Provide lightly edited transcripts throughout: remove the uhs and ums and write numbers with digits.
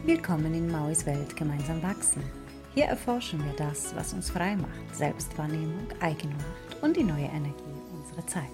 Willkommen in Mauis Welt gemeinsam wachsen. Hier erforschen wir das, was uns frei macht, Selbstwahrnehmung, Eigenmacht und die neue Energie unserer Zeit.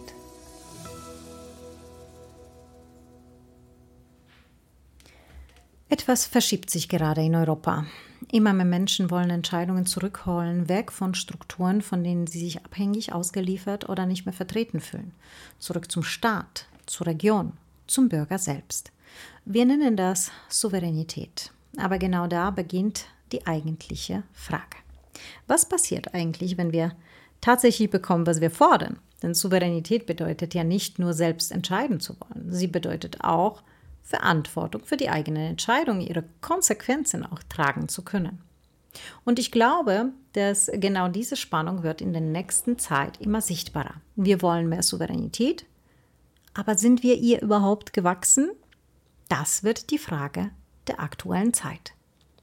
Etwas verschiebt sich gerade in Europa. Immer mehr Menschen wollen Entscheidungen zurückholen, weg von Strukturen, von denen sie sich abhängig, ausgeliefert oder nicht mehr vertreten fühlen. Zurück zum Staat, zur Region, zum Bürger selbst. Wir nennen das Souveränität. Aber genau da beginnt die eigentliche Frage. Was passiert eigentlich, wenn wir tatsächlich bekommen, was wir fordern? Denn Souveränität bedeutet ja nicht nur selbst entscheiden zu wollen. Sie bedeutet auch, Verantwortung für die eigenen Entscheidungen, ihre Konsequenzen auch tragen zu können. Und ich glaube, dass genau diese Spannung wird in der nächsten Zeit immer sichtbarer. Wir wollen mehr Souveränität, aber sind wir ihr überhaupt gewachsen? Das wird die Frage der aktuellen Zeit.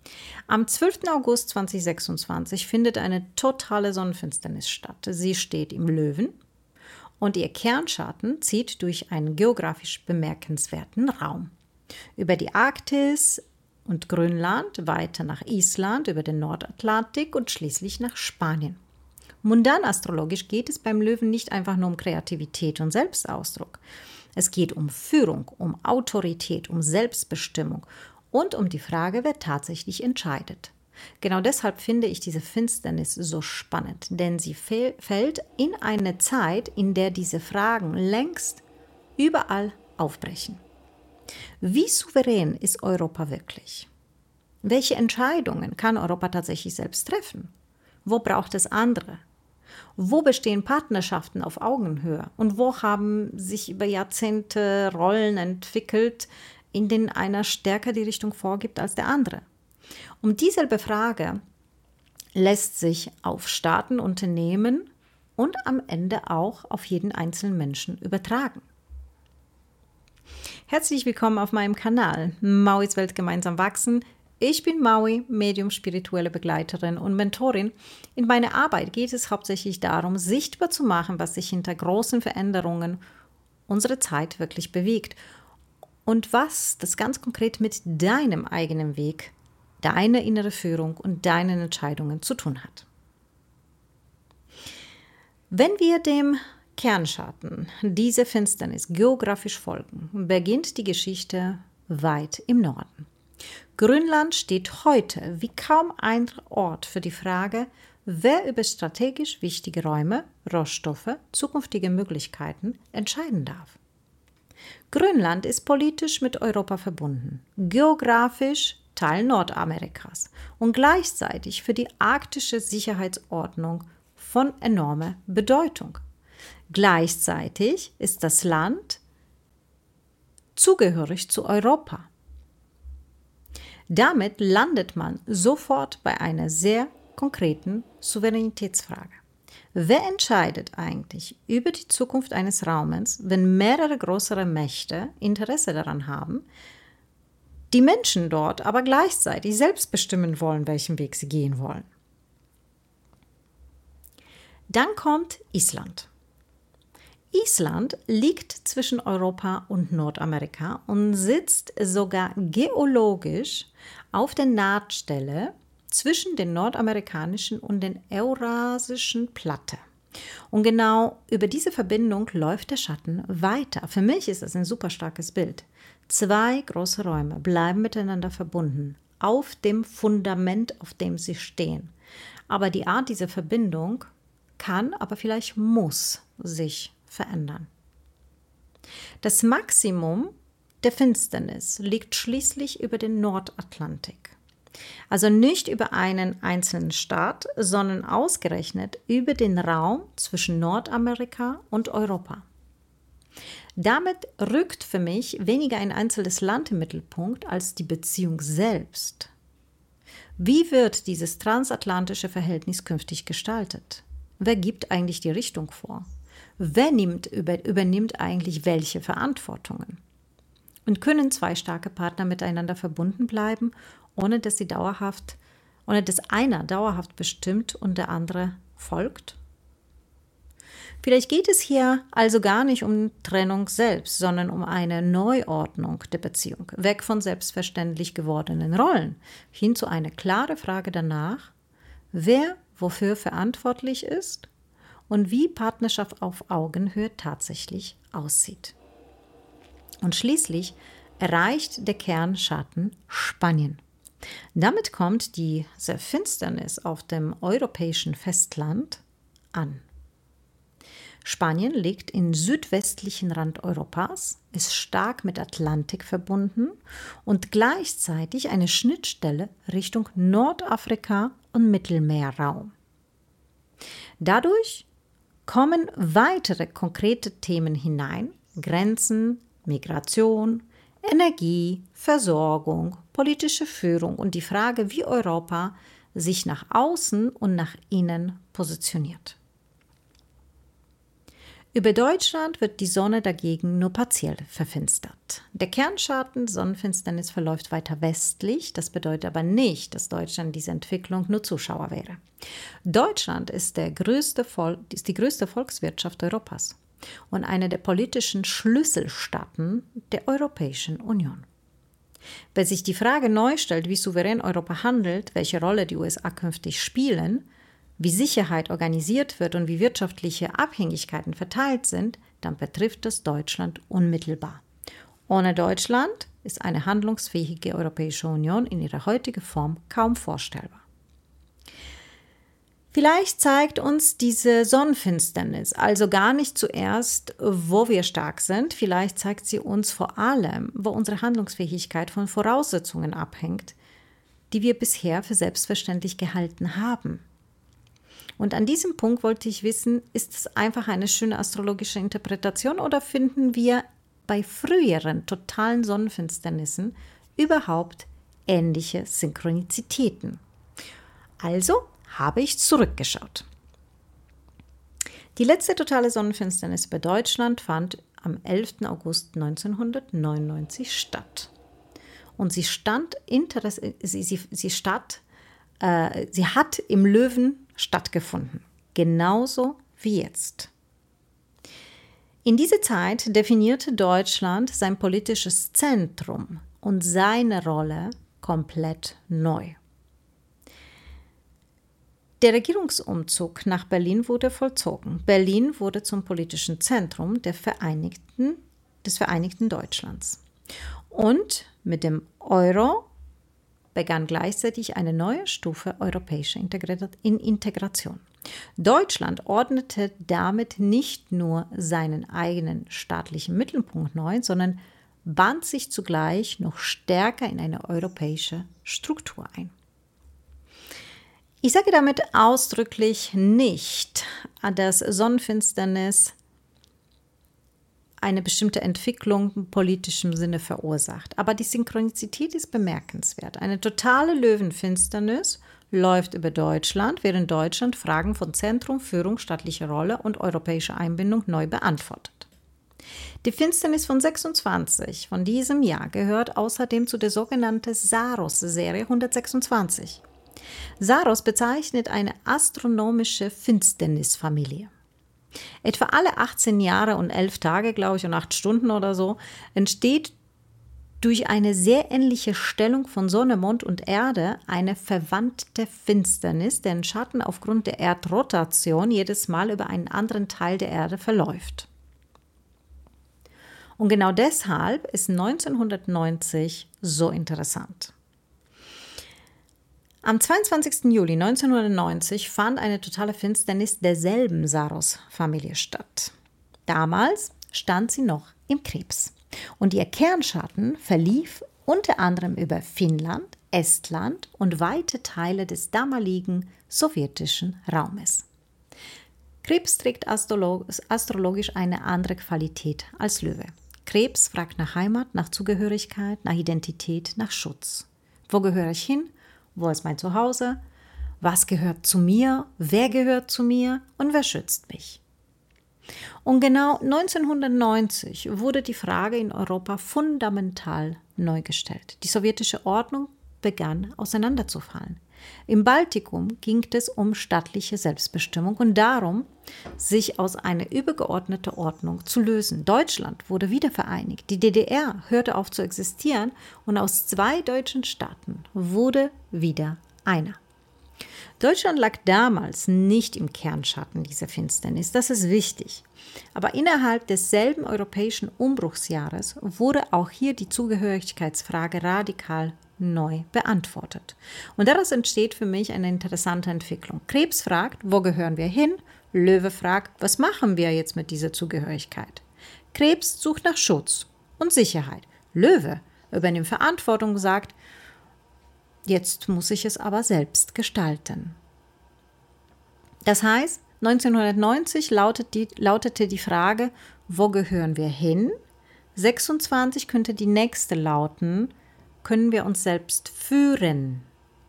Am 12. August 2026 findet eine totale Sonnenfinsternis statt. Sie steht im Löwen und ihr Kernschatten zieht durch einen geografisch bemerkenswerten Raum. Über die Arktis und Grönland, weiter nach Island, über den Nordatlantik und schließlich nach Spanien. Mundan astrologisch geht es beim Löwen nicht einfach nur um Kreativität und Selbstausdruck. Es geht um Führung, um Autorität, um Selbstbestimmung und um die Frage, wer tatsächlich entscheidet. Genau deshalb finde ich diese Finsternis so spannend, denn sie fällt in eine Zeit, in der diese Fragen längst überall aufbrechen. Wie souverän ist Europa wirklich? Welche Entscheidungen kann Europa tatsächlich selbst treffen? Wo braucht es andere? Wo bestehen Partnerschaften auf Augenhöhe? Und wo haben sich über Jahrzehnte Rollen entwickelt, in denen einer stärker die Richtung vorgibt als der andere? Um dieselbe Frage lässt sich auf Staaten, Unternehmen und am Ende auch auf jeden einzelnen Menschen übertragen. Herzlich willkommen auf meinem Kanal Mauis Welt gemeinsam wachsen. Ich bin Maui, Medium, spirituelle Begleiterin und Mentorin. In meiner Arbeit geht es hauptsächlich darum, sichtbar zu machen, was sich hinter großen Veränderungen unserer Zeit wirklich bewegt und was das ganz konkret mit deinem eigenen Weg, deiner inneren Führung und deinen Entscheidungen zu tun hat. Wenn wir dem Kernschatten, diese Finsternis geografisch folgen, beginnt die Geschichte weit im Norden. Grönland steht heute wie kaum ein Ort für die Frage, wer über strategisch wichtige Räume, Rohstoffe, zukünftige Möglichkeiten entscheiden darf. Grönland ist politisch mit Europa verbunden, geografisch Teil Nordamerikas und gleichzeitig für die arktische Sicherheitsordnung von enormer Bedeutung. Gleichzeitig ist das Land zugehörig zu Europa. Damit landet man sofort bei einer sehr konkreten Souveränitätsfrage. Wer entscheidet eigentlich über die Zukunft eines Raumes, wenn mehrere größere Mächte Interesse daran haben, die Menschen dort aber gleichzeitig selbst bestimmen wollen, welchen Weg sie gehen wollen? Dann kommt Island. Island liegt zwischen Europa und Nordamerika und sitzt sogar geologisch auf der Nahtstelle zwischen den nordamerikanischen und den eurasischen Platte. Und genau über diese Verbindung läuft der Schatten weiter. Für mich ist das ein super starkes Bild. Zwei große Räume bleiben miteinander verbunden, auf dem Fundament, auf dem sie stehen. Aber die Art dieser Verbindung kann, aber vielleicht muss sich verändern. Das Maximum der Finsternis liegt schließlich über den Nordatlantik. Also nicht über einen einzelnen Staat, sondern ausgerechnet über den Raum zwischen Nordamerika und Europa. Damit rückt für mich weniger ein einzelnes Land im Mittelpunkt als die Beziehung selbst. Wie wird dieses transatlantische Verhältnis künftig gestaltet? Wer gibt eigentlich die Richtung vor? Wer übernimmt eigentlich welche Verantwortungen? Und können zwei starke Partner miteinander verbunden bleiben, ohne dass einer dauerhaft bestimmt und der andere folgt? Vielleicht geht es hier also gar nicht um Trennung selbst, sondern um eine Neuordnung der Beziehung, weg von selbstverständlich gewordenen Rollen, hin zu einer klaren Frage danach, wer wofür verantwortlich ist und wie Partnerschaft auf Augenhöhe tatsächlich aussieht. Und schließlich erreicht der Kernschatten Spanien. Damit kommt diese Finsternis auf dem europäischen Festland an. Spanien liegt im südwestlichen Rand Europas, ist stark mit Atlantik verbunden und gleichzeitig eine Schnittstelle Richtung Nordafrika und Mittelmeerraum. Dadurch kommen weitere konkrete Themen hinein: Grenzen, Migration, Energie, Versorgung, politische Führung und die Frage, wie Europa sich nach außen und nach innen positioniert. Über Deutschland wird die Sonne dagegen nur partiell verfinstert. Der Kernschatten Sonnenfinsternis verläuft weiter westlich, das bedeutet aber nicht, dass Deutschland dieser Entwicklung nur Zuschauer wäre. Deutschland ist die größte Volkswirtschaft Europas und eine der politischen Schlüsselstaaten der Europäischen Union. Wer sich die Frage neu stellt, wie souverän Europa handelt, welche Rolle die USA künftig spielen, wie Sicherheit organisiert wird und wie wirtschaftliche Abhängigkeiten verteilt sind, dann betrifft das Deutschland unmittelbar. Ohne Deutschland ist eine handlungsfähige Europäische Union in ihrer heutigen Form kaum vorstellbar. Vielleicht zeigt uns diese Sonnenfinsternis also gar nicht zuerst, wo wir stark sind. Vielleicht zeigt sie uns vor allem, wo unsere Handlungsfähigkeit von Voraussetzungen abhängt, die wir bisher für selbstverständlich gehalten haben. Und an diesem Punkt wollte ich wissen, ist es einfach eine schöne astrologische Interpretation oder finden wir bei früheren totalen Sonnenfinsternissen überhaupt ähnliche Synchronizitäten? Also habe ich zurückgeschaut. Die letzte totale Sonnenfinsternis über Deutschland fand am 11. August 1999 statt. Und sie hat im Löwen stattgefunden, genauso wie jetzt. In dieser Zeit definierte Deutschland sein politisches Zentrum und seine Rolle komplett neu. Der Regierungsumzug nach Berlin wurde vollzogen. Berlin wurde zum politischen Zentrum des Vereinigten Deutschlands. Und mit dem Euro begann gleichzeitig eine neue Stufe europäischer Integration. Deutschland ordnete damit nicht nur seinen eigenen staatlichen Mittelpunkt neu, sondern band sich zugleich noch stärker in eine europäische Struktur ein. Ich sage damit ausdrücklich nicht, dass Sonnenfinsternis eine bestimmte Entwicklung im politischen Sinne verursacht. Aber die Synchronizität ist bemerkenswert. Eine totale Löwenfinsternis läuft über Deutschland, während Deutschland Fragen von Zentrum, Führung, staatlicher Rolle und europäischer Einbindung neu beantwortet. Die Finsternis von 26 von diesem Jahr gehört außerdem zu der sogenannten Saros-Serie 126. Saros bezeichnet eine astronomische Finsternisfamilie. Etwa alle 18 Jahre und 11 Tage, glaube ich, und 8 Stunden oder so, entsteht durch eine sehr ähnliche Stellung von Sonne, Mond und Erde eine verwandte Finsternis, deren Schatten aufgrund der Erdrotation jedes Mal über einen anderen Teil der Erde verläuft. Und genau deshalb ist 1990 so interessant. Am 22. Juli 1990 fand eine totale Finsternis derselben Saros-Familie statt. Damals stand sie noch im Krebs und ihr Kernschatten verlief unter anderem über Finnland, Estland und weite Teile des damaligen sowjetischen Raumes. Krebs trägt astrologisch eine andere Qualität als Löwe. Krebs fragt nach Heimat, nach Zugehörigkeit, nach Identität, nach Schutz. Wo gehöre ich hin? Wo ist mein Zuhause? Was gehört zu mir? Wer gehört zu mir? Und wer schützt mich? Und genau 1990 wurde die Frage in Europa fundamental neu gestellt. Die sowjetische Ordnung begann auseinanderzufallen. Im Baltikum ging es um staatliche Selbstbestimmung und darum, sich aus einer übergeordneten Ordnung zu lösen. Deutschland wurde wieder vereinigt, die DDR hörte auf zu existieren und aus 2 deutschen Staaten wurde wieder einer. Deutschland lag damals nicht im Kernschatten dieser Finsternis, das ist wichtig. Aber innerhalb desselben europäischen Umbruchsjahres wurde auch hier die Zugehörigkeitsfrage radikal neu beantwortet. Und daraus entsteht für mich eine interessante Entwicklung. Krebs fragt, wo gehören wir hin? Löwe fragt, was machen wir jetzt mit dieser Zugehörigkeit? Krebs sucht nach Schutz und Sicherheit. Löwe übernimmt Verantwortung und sagt, jetzt muss ich es aber selbst gestalten. Das heißt, 1990 lautete die Frage, wo gehören wir hin? 26 könnte die nächste lauten, können wir uns selbst führen?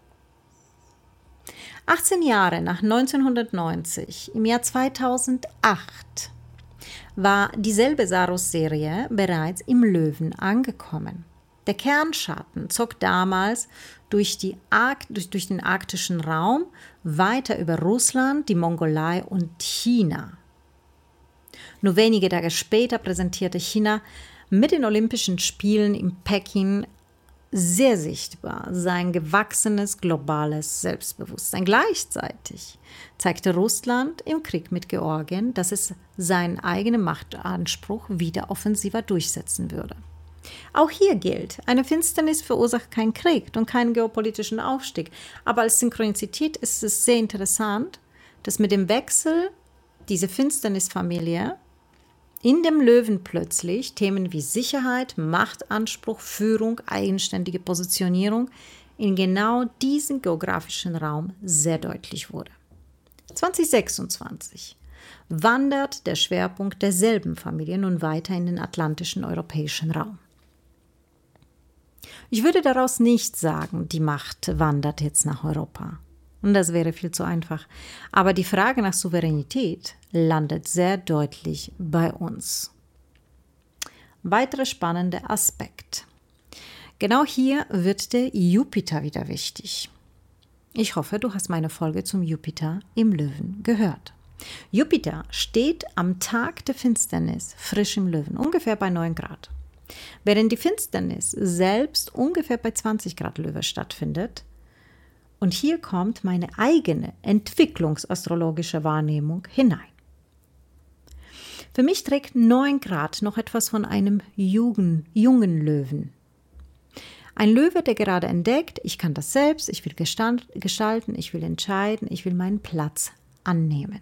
18 Jahre nach 1990, im Jahr 2008, war dieselbe Saros-Serie bereits im Löwen angekommen. Der Kernschatten zog damals durch den arktischen Raum weiter über Russland, die Mongolei und China. Nur wenige Tage später präsentierte China mit den Olympischen Spielen in Peking sehr sichtbar sein gewachsenes globales Selbstbewusstsein. Gleichzeitig zeigte Russland im Krieg mit Georgien, dass es seinen eigenen Machtanspruch wieder offensiver durchsetzen würde. Auch hier gilt, eine Finsternis verursacht keinen Krieg und keinen geopolitischen Aufstieg. Aber als Synchronizität ist es sehr interessant, dass mit dem Wechsel dieser Finsternisfamilie in dem Löwen plötzlich Themen wie Sicherheit, Machtanspruch, Führung, eigenständige Positionierung in genau diesem geografischen Raum sehr deutlich wurde. 2026 wandert der Schwerpunkt derselben Familie nun weiter in den atlantischen europäischen Raum. Ich würde daraus nicht sagen, die Macht wandert jetzt nach Europa. Und das wäre viel zu einfach. Aber die Frage nach Souveränität landet sehr deutlich bei uns. Weiterer spannender Aspekt. Genau hier wird der Jupiter wieder wichtig. Ich hoffe, du hast meine Folge zum Jupiter im Löwen gehört. Jupiter steht am Tag der Finsternis frisch im Löwen, ungefähr bei 9 Grad. Während die Finsternis selbst ungefähr bei 20 Grad Löwe stattfindet. Und hier kommt meine eigene entwicklungsastrologische Wahrnehmung hinein. Für mich trägt 9 Grad noch etwas von einem jungen Löwen. Ein Löwe, der gerade entdeckt, ich kann das selbst, ich will gestalten, ich will entscheiden, ich will meinen Platz annehmen.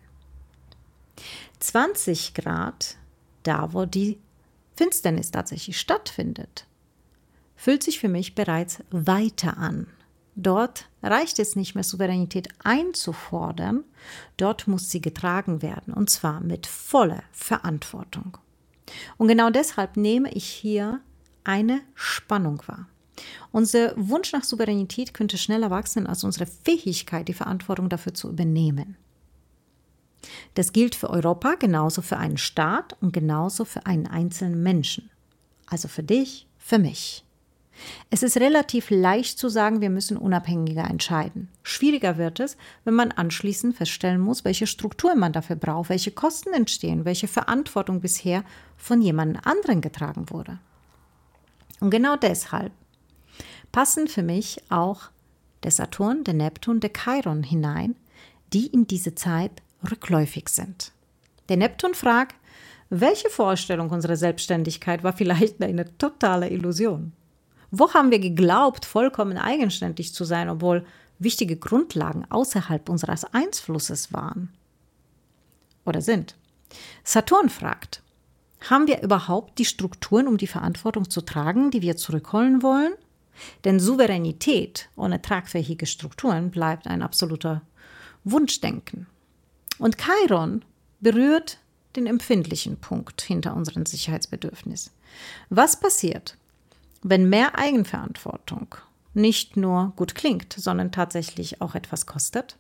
20 Grad, da wo die Finsternis tatsächlich stattfindet, fühlt sich für mich bereits weiter an. Dort reicht es nicht mehr, Souveränität einzufordern, dort muss sie getragen werden, und zwar mit voller Verantwortung. Und genau deshalb nehme ich hier eine Spannung wahr. Unser Wunsch nach Souveränität könnte schneller wachsen als unsere Fähigkeit, die Verantwortung dafür zu übernehmen. Das gilt für Europa, genauso für einen Staat und genauso für einen einzelnen Menschen. Also für dich, für mich. Es ist relativ leicht zu sagen, wir müssen unabhängiger entscheiden. Schwieriger wird es, wenn man anschließend feststellen muss, welche Strukturen man dafür braucht, welche Kosten entstehen, welche Verantwortung bisher von jemand anderem getragen wurde. Und genau deshalb passen für mich auch der Saturn, der Neptun, der Chiron hinein, die in diese Zeit rückläufig sind. Der Neptun fragt, welche Vorstellung unserer Selbstständigkeit war vielleicht eine totale Illusion? Wo haben wir geglaubt, vollkommen eigenständig zu sein, obwohl wichtige Grundlagen außerhalb unseres Einflusses waren oder sind? Saturn fragt, haben wir überhaupt die Strukturen, um die Verantwortung zu tragen, die wir zurückholen wollen? Denn Souveränität ohne tragfähige Strukturen bleibt ein absoluter Wunschdenken. Und Chiron berührt den empfindlichen Punkt hinter unseren Sicherheitsbedürfnis. Was passiert, wenn mehr Eigenverantwortung nicht nur gut klingt, sondern tatsächlich auch etwas kostet?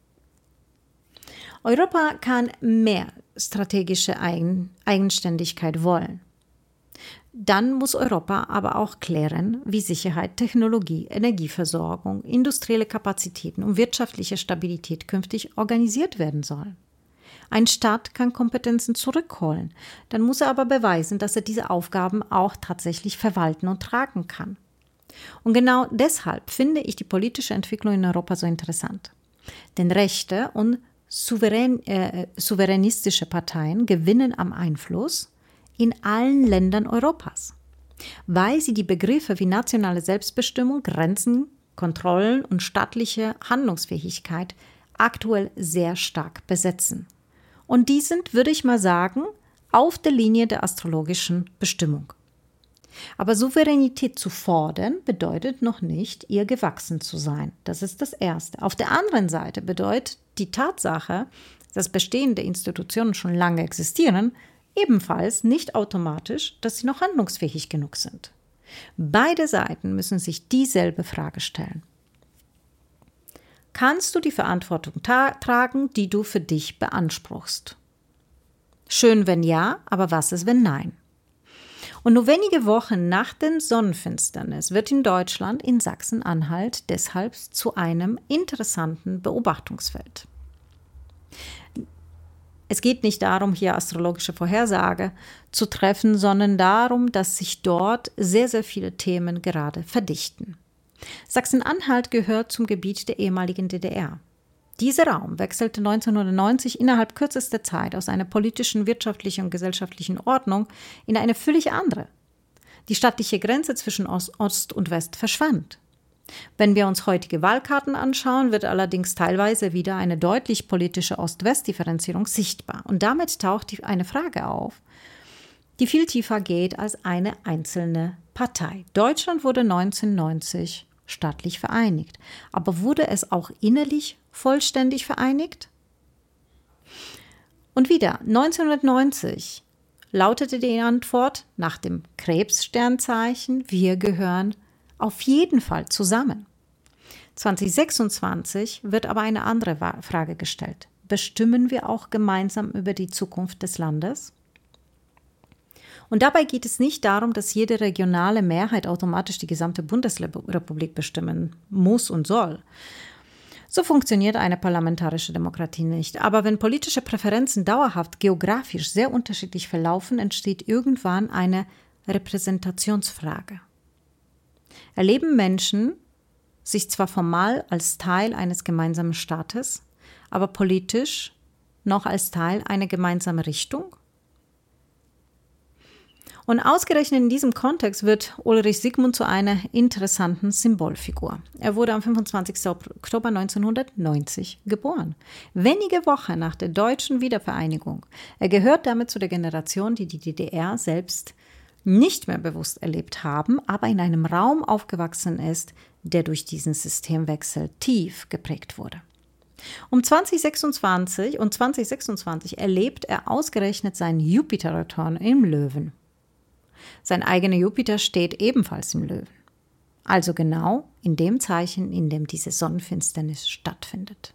Europa kann mehr strategische Eigenständigkeit wollen. Dann muss Europa aber auch klären, wie Sicherheit, Technologie, Energieversorgung, industrielle Kapazitäten und wirtschaftliche Stabilität künftig organisiert werden sollen. Ein Staat kann Kompetenzen zurückholen, dann muss er aber beweisen, dass er diese Aufgaben auch tatsächlich verwalten und tragen kann. Und genau deshalb finde ich die politische Entwicklung in Europa so interessant. Denn rechte und souveränistische Parteien gewinnen am Einfluss in allen Ländern Europas, weil sie die Begriffe wie nationale Selbstbestimmung, Grenzen, Kontrollen und staatliche Handlungsfähigkeit aktuell sehr stark besetzen. Und die sind, würde ich mal sagen, auf der Linie der astrologischen Bestimmung. Aber Souveränität zu fordern bedeutet noch nicht, ihr gewachsen zu sein. Das ist das Erste. Auf der anderen Seite bedeutet die Tatsache, dass bestehende Institutionen schon lange existieren, ebenfalls nicht automatisch, dass sie noch handlungsfähig genug sind. Beide Seiten müssen sich dieselbe Frage stellen. Kannst du die Verantwortung tragen, die du für dich beanspruchst? Schön, wenn ja, aber was ist, wenn nein? Und nur wenige Wochen nach der Sonnenfinsternis wird in Deutschland, in Sachsen-Anhalt, deshalb zu einem interessanten Beobachtungsfeld. Es geht nicht darum, hier astrologische Vorhersage zu treffen, sondern darum, dass sich dort sehr, sehr viele Themen gerade verdichten. Sachsen-Anhalt gehört zum Gebiet der ehemaligen DDR. Dieser Raum wechselte 1990 innerhalb kürzester Zeit aus einer politischen, wirtschaftlichen und gesellschaftlichen Ordnung in eine völlig andere. Die staatliche Grenze zwischen Ost und West verschwand. Wenn wir uns heutige Wahlkarten anschauen, wird allerdings teilweise wieder eine deutlich politische Ost-West-Differenzierung sichtbar. Und damit taucht eine Frage auf, die viel tiefer geht als eine einzelne Partei. Deutschland wurde 1990 staatlich vereinigt. Aber wurde es auch innerlich vollständig vereinigt? Und wieder, 1990 lautete die Antwort nach dem Krebssternzeichen, wir gehören auf jeden Fall zusammen. 2026 wird aber eine andere Frage gestellt. Bestimmen wir auch gemeinsam über die Zukunft des Landes? Und dabei geht es nicht darum, dass jede regionale Mehrheit automatisch die gesamte Bundesrepublik bestimmen muss und soll. So funktioniert eine parlamentarische Demokratie nicht. Aber wenn politische Präferenzen dauerhaft geografisch sehr unterschiedlich verlaufen, entsteht irgendwann eine Repräsentationsfrage. Erleben Menschen sich zwar formal als Teil eines gemeinsamen Staates, aber politisch noch als Teil einer gemeinsamen Richtung? Und ausgerechnet in diesem Kontext wird Ulrich Siegmund zu einer interessanten Symbolfigur. Er wurde am 25. Oktober 1990 geboren, wenige Wochen nach der deutschen Wiedervereinigung. Er gehört damit zu der Generation, die die DDR selbst nicht mehr bewusst erlebt haben, aber in einem Raum aufgewachsen ist, der durch diesen Systemwechsel tief geprägt wurde. Um 2026 erlebt er ausgerechnet seinen Jupiter-Return im Löwen. Sein eigener Jupiter steht ebenfalls im Löwen. Also genau in dem Zeichen, in dem diese Sonnenfinsternis stattfindet.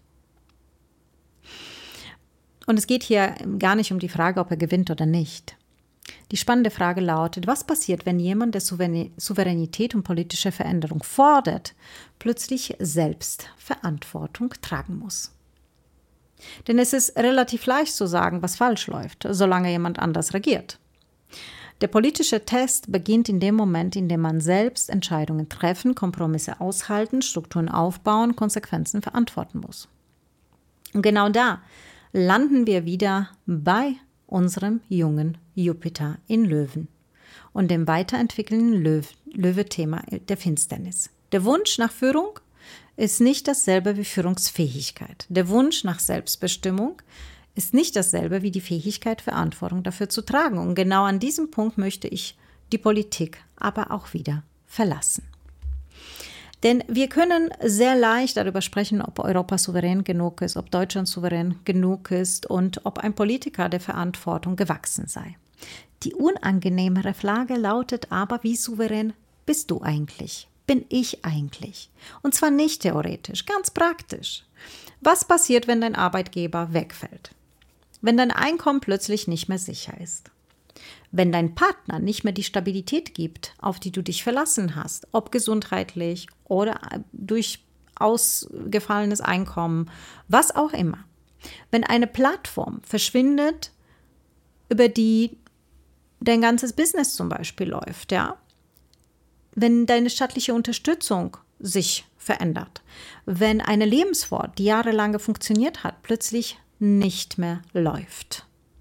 Und es geht hier gar nicht um die Frage, ob er gewinnt oder nicht. Die spannende Frage lautet, was passiert, wenn jemand, der Souveränität und politische Veränderung fordert, plötzlich selbst Verantwortung tragen muss? Denn es ist relativ leicht zu sagen, was falsch läuft, solange jemand anders regiert. Der politische Test beginnt in dem Moment, in dem man selbst Entscheidungen treffen, Kompromisse aushalten, Strukturen aufbauen, Konsequenzen verantworten muss. Und genau da landen wir wieder bei unserem jungen Jupiter in Löwen und dem weiterentwickelnden Löwe-Thema der Finsternis. Der Wunsch nach Führung ist nicht dasselbe wie Führungsfähigkeit. Der Wunsch nach Selbstbestimmung ist nicht dasselbe wie die Fähigkeit, Verantwortung dafür zu tragen. Und genau an diesem Punkt möchte ich die Politik aber auch wieder verlassen. Denn wir können sehr leicht darüber sprechen, ob Europa souverän genug ist, ob Deutschland souverän genug ist und ob ein Politiker der Verantwortung gewachsen sei. Die unangenehmere Frage lautet aber, wie souverän bist du eigentlich? Bin ich eigentlich? Und zwar nicht theoretisch, ganz praktisch. Was passiert, wenn dein Arbeitgeber wegfällt? Wenn dein Einkommen plötzlich nicht mehr sicher ist? Wenn dein Partner nicht mehr die Stabilität gibt, auf die du dich verlassen hast, ob gesundheitlich oder durch ausgefallenes Einkommen, was auch immer. Wenn eine Plattform verschwindet, über die dein ganzes Business zum Beispiel läuft, ja, wenn deine staatliche Unterstützung sich verändert, wenn eine Lebensform, die jahrelang funktioniert hat, plötzlich nicht mehr läuft,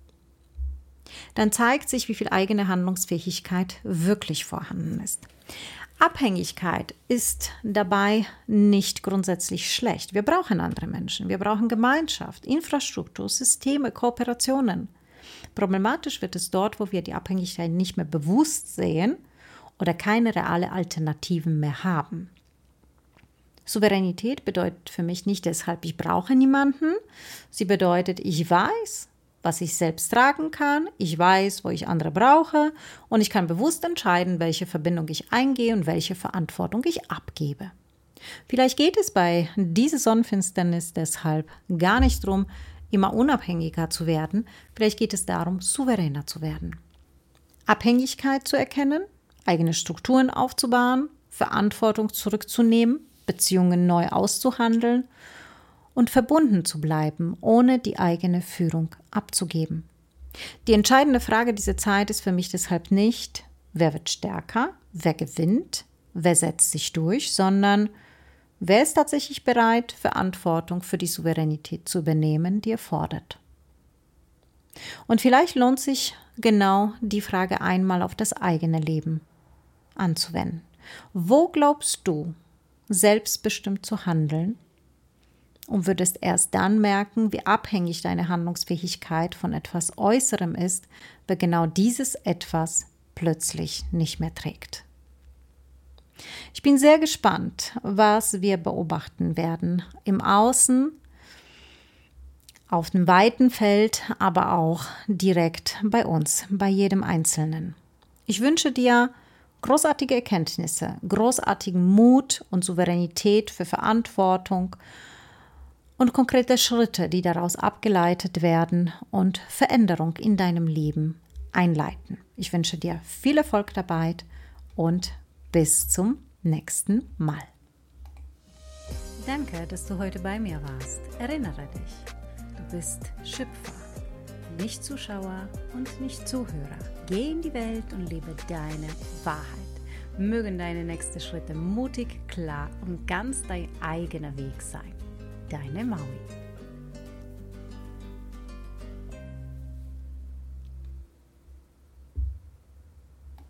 dann zeigt sich, wie viel eigene Handlungsfähigkeit wirklich vorhanden ist. Abhängigkeit ist dabei nicht grundsätzlich schlecht. Wir brauchen andere Menschen, wir brauchen Gemeinschaft, Infrastruktur, Systeme, Kooperationen. Problematisch wird es dort, wo wir die Abhängigkeit nicht mehr bewusst sehen oder keine reale Alternativen mehr haben. Souveränität bedeutet für mich nicht deshalb, ich brauche niemanden. Sie bedeutet, ich weiß, was ich selbst tragen kann, ich weiß, wo ich andere brauche und ich kann bewusst entscheiden, welche Verbindung ich eingehe und welche Verantwortung ich abgebe. Vielleicht geht es bei dieser Sonnenfinsternis deshalb gar nicht darum, immer unabhängiger zu werden, vielleicht geht es darum, souveräner zu werden. Abhängigkeit zu erkennen, eigene Strukturen aufzubauen, Verantwortung zurückzunehmen, Beziehungen neu auszuhandeln und verbunden zu bleiben, ohne die eigene Führung abzugeben. Die entscheidende Frage dieser Zeit ist für mich deshalb nicht, wer wird stärker, wer gewinnt, wer setzt sich durch, sondern wer ist tatsächlich bereit, Verantwortung für die Souveränität zu übernehmen, die er fordert. Und vielleicht lohnt sich genau die Frage einmal auf das eigene Leben anzuwenden. Wo glaubst du, selbstbestimmt zu handeln? Und würdest erst dann merken, wie abhängig deine Handlungsfähigkeit von etwas Äußerem ist, weil genau dieses Etwas plötzlich nicht mehr trägt. Ich bin sehr gespannt, was wir beobachten werden im Außen, auf dem weiten Feld, aber auch direkt bei uns, bei jedem Einzelnen. Ich wünsche dir großartige Erkenntnisse, großartigen Mut und Souveränität für Verantwortung und konkrete Schritte, die daraus abgeleitet werden und Veränderung in deinem Leben einleiten. Ich wünsche dir viel Erfolg dabei und bis zum nächsten Mal. Danke, dass du heute bei mir warst. Erinnere dich, du bist Schöpfer, nicht Zuschauer und nicht Zuhörer. Geh in die Welt und lebe deine Wahrheit. Mögen deine nächsten Schritte mutig, klar und ganz dein eigener Weg sein. Deine Maui.